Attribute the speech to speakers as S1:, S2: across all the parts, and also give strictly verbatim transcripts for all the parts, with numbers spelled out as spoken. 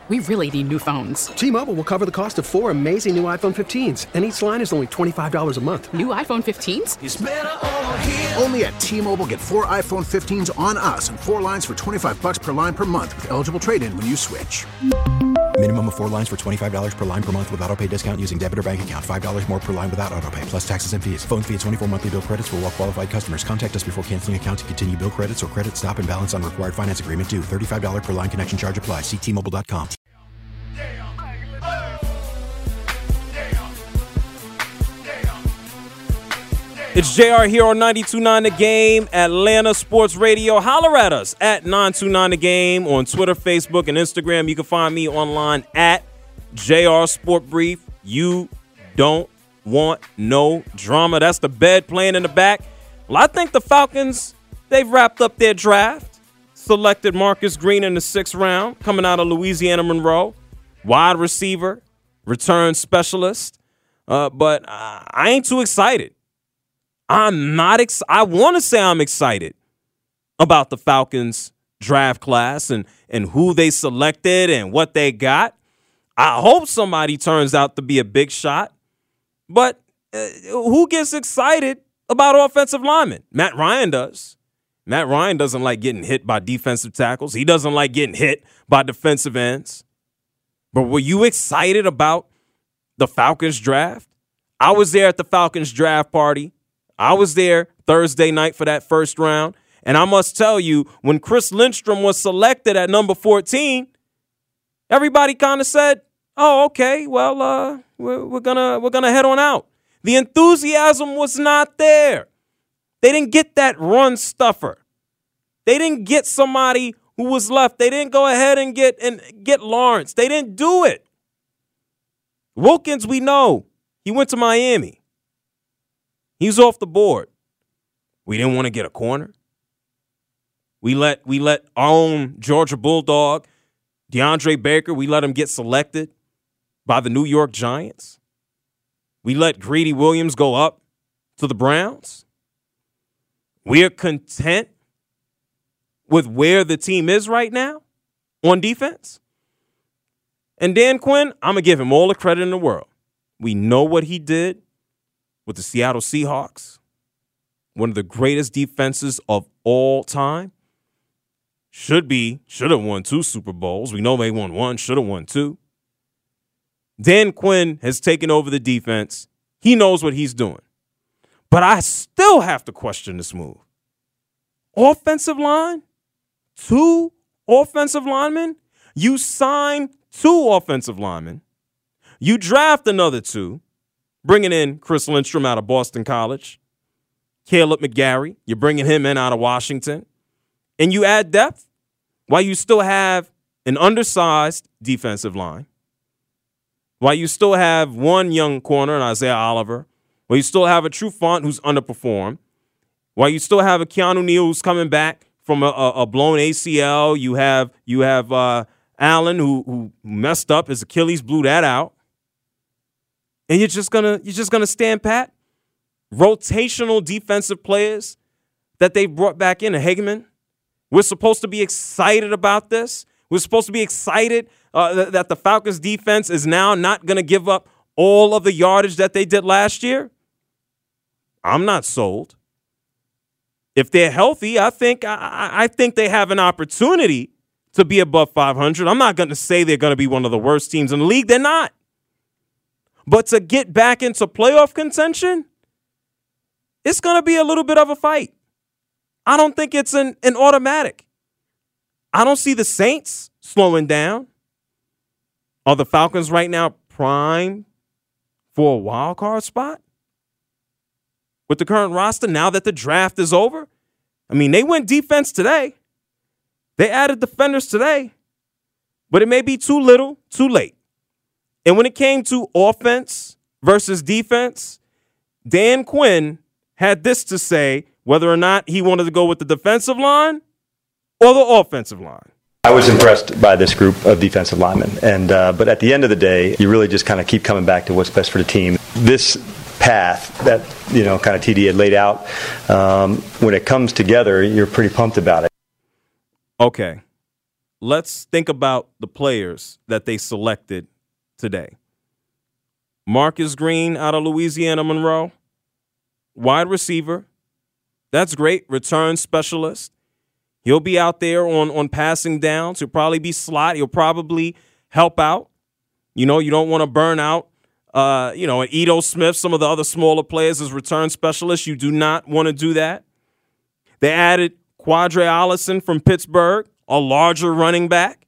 S1: We really need new phones.
S2: T-Mobile will cover the cost of four amazing new iPhone fifteens, and each line is only twenty-five dollars a month.
S1: New iPhone fifteens?
S3: It's better over here.
S4: Only at T-Mobile, get four iPhone fifteens on us and four lines for twenty-five dollars per line per month with eligible trade-in when you switch.
S5: Minimum of four lines for twenty-five dollars per line per month with autopay discount using debit or bank account. five dollars more per line without autopay, plus taxes and fees. Phone fee at twenty-four monthly bill credits for well-qualified customers. Contact us before canceling account to continue bill credits or credit stop and balance on required finance agreement due. thirty-five dollars per line connection charge applies. See T Mobile dot com.
S6: It's J R here on ninety-two point nine The Game, Atlanta Sports Radio. Holler at us at nine two nine The Game on Twitter, Facebook, and Instagram. You can find me online at J R Sport Brief. You don't want no drama. That's the bed playing in the back. Well, I think the Falcons, they've wrapped up their draft. Selected Marcus Green in the sixth round, coming out of Louisiana Monroe. Wide receiver, return specialist. Uh, but uh, I ain't too excited. I'm not ex- I want to say I'm excited about the Falcons draft class and, and who they selected and what they got. I hope somebody turns out to be a big shot. But uh, who gets excited about offensive linemen? Matt Ryan does. Matt Ryan doesn't like getting hit by defensive tackles. He doesn't like getting hit by defensive ends. But were you excited about the Falcons draft? I was there at the Falcons draft party. I was there Thursday night for that first round, and I must tell you, when Chris Lindstrom was selected at number fourteen, everybody kind of said, "Oh, okay, well, uh, we're, we're gonna we're gonna head on out." The enthusiasm was not there. They didn't get that run stuffer. They didn't get somebody who was left. They didn't go ahead and get and get Lawrence. They didn't do it. Wilkins, we know he went to Miami. He's off the board. We didn't want to get a corner. We let we let our own Georgia Bulldog, DeAndre Baker, we let him get selected by the New York Giants. We let Greedy Williams go up to the Browns. We're content with where the team is right now on defense. And Dan Quinn, I'm going to give him all the credit in the world. We know what he did with the Seattle Seahawks, one of the greatest defenses of all time. Should be, should have won two Super Bowls. We know they won one, should have won two. Dan Quinn has taken over the defense. He knows what he's doing. But I still have to question this move. Offensive line? Two offensive linemen? You sign two offensive linemen. You draft another two. Bringing in Chris Lindstrom out of Boston College. Caleb McGarry, you're bringing him in out of Washington. And you add depth while you still have an undersized defensive line. While you still have one young corner in Isaiah Oliver. While you still have a Trufant who's underperformed. While you still have a Keanu Neal who's coming back from a, a, a blown A C L. You have you have uh, Allen who, who messed up. His Achilles blew that out. And you're just gonna you're just gonna stand pat? Rotational defensive players that they brought back in, a Hageman. We're supposed to be excited about this. We're supposed to be excited uh, th- that the Falcons defense is now not gonna give up all of the yardage that they did last year. I'm not sold. If they're healthy, I think I, I think they have an opportunity to be above five hundred. I'm not gonna say they're gonna be one of the worst teams in the league. They're not. But to get back into playoff contention, it's going to be a little bit of a fight. I don't think it's an, an automatic. I don't see the Saints slowing down. Are the Falcons right now primed for a wild card spot? With the current roster, now that the draft is over? I mean, they went defense today. They added defenders today. But it may be too little, too late. And when it came to offense versus defense, Dan Quinn had this to say, whether or not he wanted to go with the defensive line or the offensive line.
S7: I was impressed by this group of defensive linemen, and uh, but at the end of the day, you really just kind of keep coming back to what's best for the team. This path that, you know, kind of T D had laid out, um, when it comes together, you're pretty pumped about it.
S6: Okay. let's think about the players that they selected today. Marcus Green out of Louisiana Monroe, wide receiver. That's great. Return specialist. He'll be out there on, on passing downs. He'll probably be slot. He'll probably help out. You know, you don't want to burn out, uh, you know, an Ito Smith, some of the other smaller players as return specialists. You do not want to do that. They added Quadre Allison from Pittsburgh, a larger running back.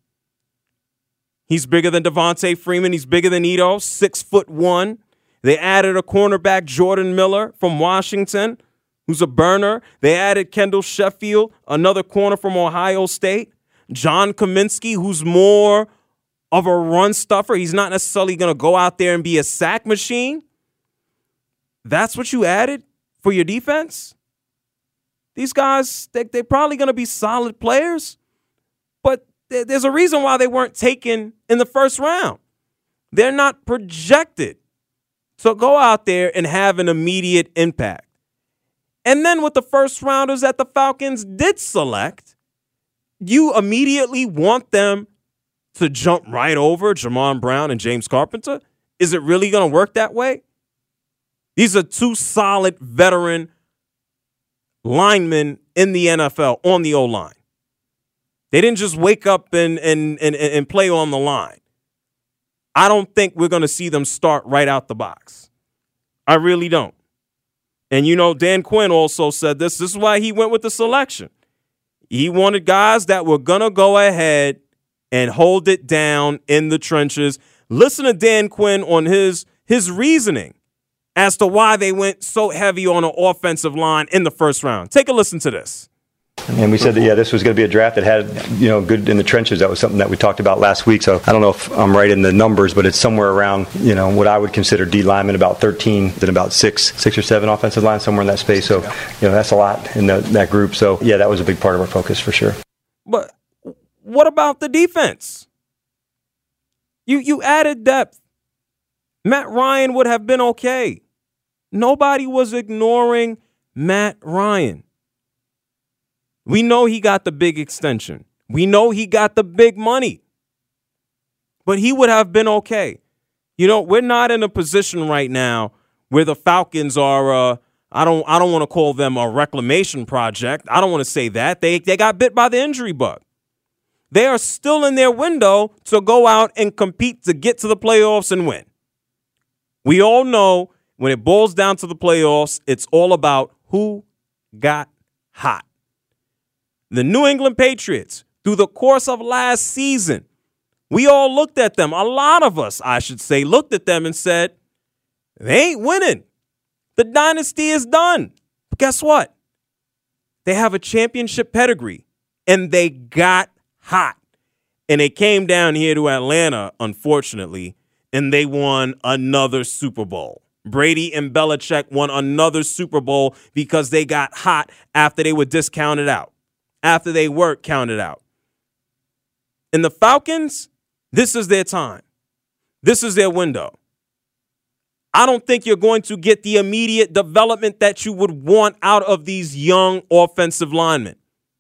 S6: He's bigger than Devontae Freeman. He's bigger than Ito, six foot one. They added a cornerback, Jordan Miller from Washington, who's a burner. They added Kendall Sheffield, another corner from Ohio State. John Kaminsky, who's more of a run stuffer. He's not necessarily going to go out there and be a sack machine. That's what you added for your defense? These guys, they, they're probably going to be solid players, but th- there's a reason why they weren't taken in the first round. They're not projected to go out there and have an immediate impact. And then with the first rounders that the Falcons did select, you immediately want them to jump right over Jamon Brown and James Carpenter? Is it really going to work that way? These are two solid veteran linemen in the N F L on the O-line. They didn't just wake up and, and, and, and play on the line. I don't think we're going to see them start right out the box. I really don't. And, you know, Dan Quinn also said this. This is why he went with the selection. He wanted guys that were going to go ahead and hold it down in the trenches. Listen to Dan Quinn on his, his reasoning as to why they went so heavy on an offensive line in the first round. Take a listen to this.
S7: And we said that, yeah, this was going to be a draft that had, you know, good in the trenches. That was something that we talked about last week. So I don't know if I'm right in the numbers, but it's somewhere around, you know, what I would consider D linemen, about thirteen, then about six, six or seven offensive line, somewhere in that space. So, you know, that's a lot in the, that group. So, yeah, that was a big part of our focus for sure.
S6: But what about the defense? You you added depth. Matt Ryan would have been okay. Nobody was ignoring Matt Ryan. We know he got the big extension. We know he got the big money. But he would have been okay. You know, we're not in a position right now where the Falcons are, uh, I don't I don't want to call them a reclamation project. I don't want to say that. They, they got bit by the injury bug. They are still in their window to go out and compete to get to the playoffs and win. We all know when it boils down to the playoffs, it's all about who got hot. The New England Patriots, through the course of last season, we all looked at them. A lot of us, I should say, looked at them and said, they ain't winning. The dynasty is done. But guess what? They have a championship pedigree, and they got hot. And they came down here to Atlanta, unfortunately, and they won another Super Bowl. Brady and Belichick won another Super Bowl because they got hot after they were discounted out. After they were counted out. And the Falcons, this is their time. This is their window. I don't think you're going to get the immediate development that you would want out of these young offensive linemen.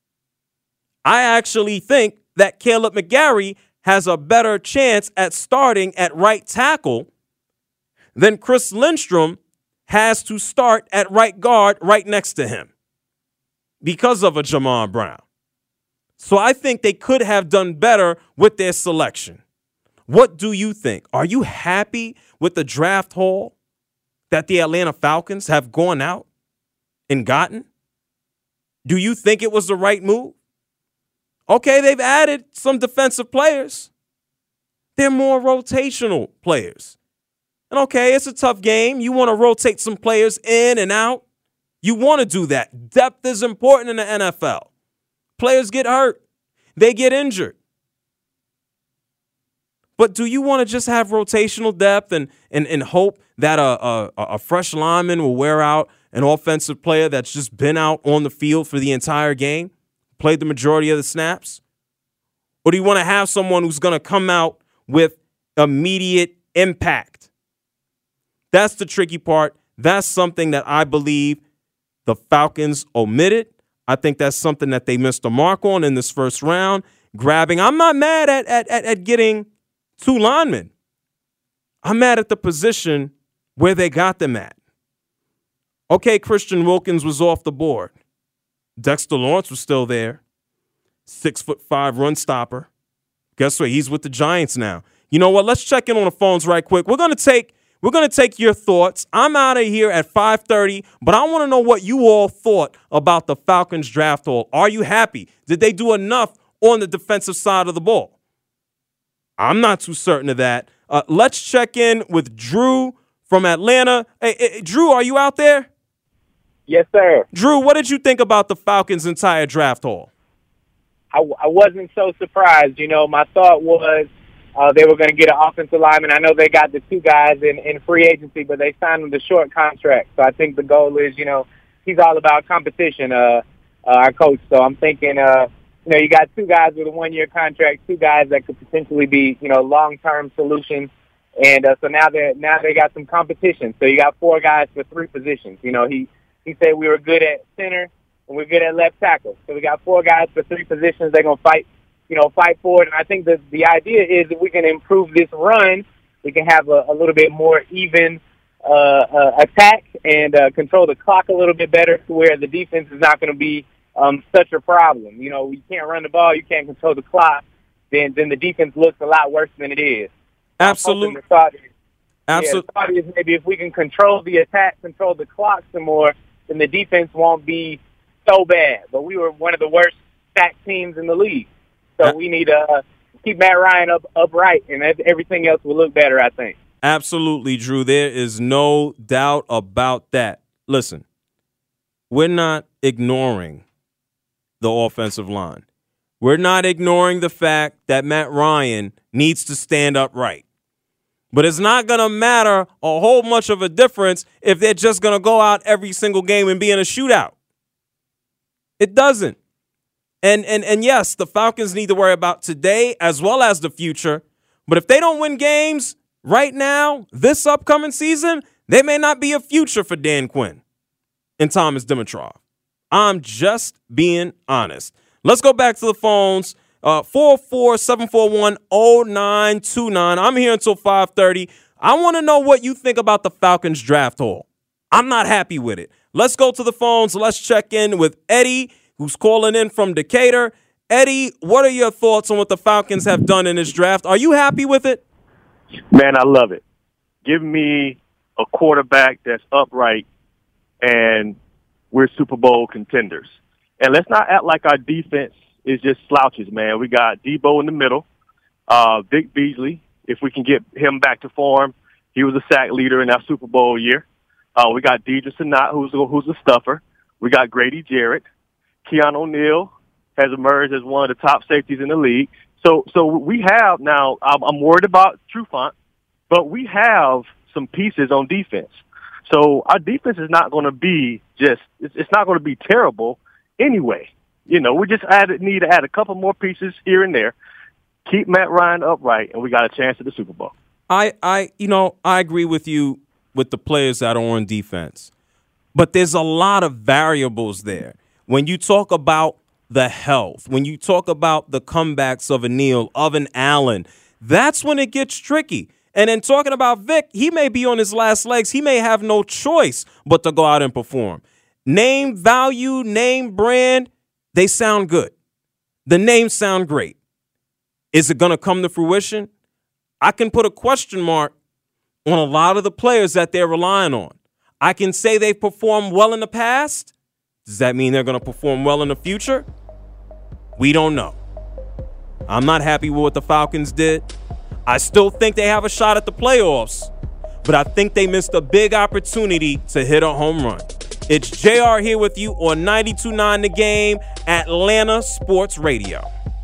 S6: I actually think that Caleb McGarry has a better chance at starting at right tackle than Chris Lindstrom has to start at right guard right next to him, because of a Jamon Brown. So I think they could have done better with their selection. What do you think? Are you happy with the draft haul that the Atlanta Falcons have gone out and gotten? Do you think it was the right move? Okay, they've added some defensive players. They're more rotational players. And okay, it's a tough game. You want to rotate some players in and out. You want to do that. Depth is important in the N F L. Players get hurt. They get injured. But do you want to just have rotational depth and and, and hope that a, a, a fresh lineman will wear out an offensive player that's just been out on the field for the entire game, played the majority of the snaps? Or do you want to have someone who's going to come out with immediate impact? That's the tricky part. That's something that I believe the Falcons omitted. I think that's something that they missed the mark on in this first round. grabbing. I'm not mad at, at, at, at getting two linemen. I'm mad at the position where they got them at. Okay, Christian Wilkins was off the board. Dexter Lawrence was still there. Six foot five run stopper. Guess what? He's with the Giants now. You know what? Let's check in on the phones right quick. We're gonna take we're gonna take your thoughts. I'm out of here at five thirty, but I want to know what you all thought about the Falcons draft haul. Are you happy? Did they do enough on the defensive side of the ball? I'm not too certain of that. Uh, let's check in with Drew from Atlanta. Hey, hey, Drew, are you out there?
S3: Yes, sir.
S6: Drew, what did you think about the Falcons' entire draft haul?
S3: I, I wasn't so surprised. You know, my thought was uh, they were going to get an offensive lineman. I know they got the two guys in, in free agency, but they signed them to short contracts. So I think the goal is, you know, he's all about competition, uh, uh, our coach. So I'm thinking, uh, you know, you got two guys with a one-year contract, two guys that could potentially be, you know, long-term solutions. And uh, so now they now they got some competition. So you got four guys for three positions. You know, he, he said we were good at center and we're good at left tackle. So we got four guys for three positions. They're going to fight, you know, fight for it. And I think the, the idea is that we can improve this run. We can have a, a little bit more even uh, uh, attack and uh, control the clock a little bit better to where the defense is not going to be um, such a problem. You know, you can't run the ball, you can't control the clock, then then the defense looks a lot worse than it is.
S6: Absolutely.
S3: Absolutely. Yeah, the thought is maybe if we can control the attack, control the clock some more, then the defense won't be so bad. But we were one of the worst stacked teams in the league. So we need to uh, keep Matt Ryan up upright, and everything else will look better, I think.
S6: Absolutely, Drew. There is no doubt about that. Listen, we're not ignoring the offensive line. We're not ignoring the fact that Matt Ryan needs to stand upright. But it's not going to matter a whole much of a difference if they're just going to go out every single game and be in a shootout. It doesn't. And, and, and yes, the Falcons need to worry about today as well as the future. But if they don't win games right now, this upcoming season, there may not be a future for Dan Quinn and Thomas Dimitroff. I'm just being honest. Let's go back to the phones. Uh, four oh four, seven four one, oh nine two nine. I'm here until five thirty. I want to know what you think about the Falcons draft haul. I'm not happy with it. Let's go to the phones. Let's check in with Eddie, who's calling in from Decatur. Eddie, what are your thoughts on what the Falcons have done in this draft? Are you happy with it?
S8: Man, I love it. Give me a quarterback that's upright, and we're Super Bowl contenders. And let's not act like our defense is just slouches, man. We got Debo in the middle, uh, Vic Beasley. If we can get him back to form, he was a sack leader in our Super Bowl year. Uh, we got Deidre Sanat, who's a, who's a stuffer. We got Grady Jarrett. Keon O'Neal has emerged as one of the top safeties in the league. So, so we have now. I'm, I'm worried about Trufant, but we have some pieces on defense. So our defense is not going to be just. It's, it's not going to be terrible anyway. You know, we just add, need to add a couple more pieces here and there, keep Matt Ryan upright, and we got a chance at the Super Bowl.
S6: I, I, you know, I agree with you with the players that are on defense, but there's a lot of variables there. When you talk about the health, when you talk about the comebacks of a Neal, of an Allen, that's when it gets tricky. And then talking about Vic, he may be on his last legs. He may have no choice but to go out and perform. Name value, name brand, they sound good. The names sound great. Is it going to come to fruition? I can put a question mark on a lot of the players that they're relying on. I can say they've performed well in the past. Does that mean they're going to perform well in the future? We don't know. I'm not happy with what the Falcons did. I still think they have a shot at the playoffs, but I think they missed a big opportunity to hit a home run. It's J R here with you on ninety-two point nine The Game, Atlanta Sports Radio.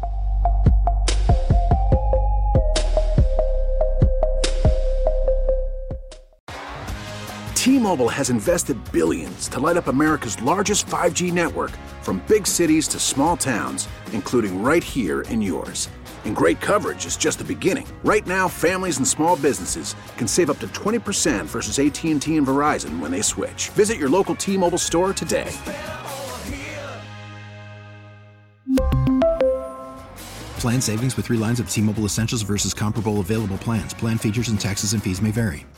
S4: T-Mobile has invested billions to light up America's largest five G network, from big cities to small towns, including right here in yours. And great coverage is just the beginning. Right now, families and small businesses can save up to twenty percent versus A T and T and Verizon when they switch. Visit your local T-Mobile store today.
S5: Plan savings with three lines of T-Mobile Essentials versus comparable available plans. Plan features and taxes and fees may vary.